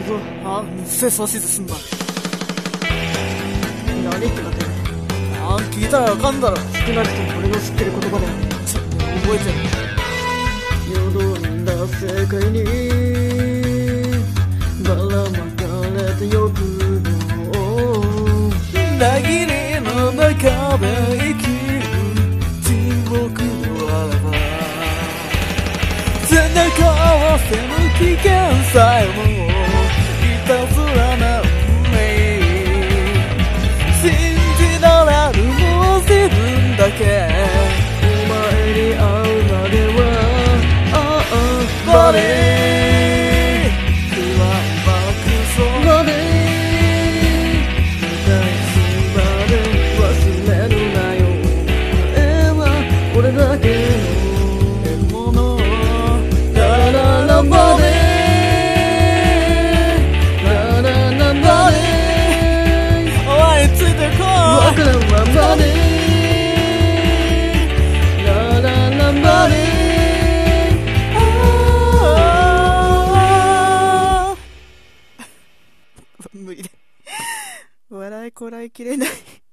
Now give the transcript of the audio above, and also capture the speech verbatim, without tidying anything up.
ぞ。 あ、せ指図すんな。 何ってなってる。 あ、聞いたらわかんだろ。 少なくとも俺の知ってる言葉だよ。 ちょっと覚えてる。 よどんだ世界にばらまかれてよくの裏切りの中で生きる沈黙のあらば、背中を合わせぬ危険さえもいたずらな運命、信じられるもう自分だけ、 お前に会うまではああバレー不安爆走バレー見たいしまで忘れるなよ。絵は俺だけのものララララバレーラララバレーおいついてこいわからんままでラララバレー無理だ。笑いこらえきれない。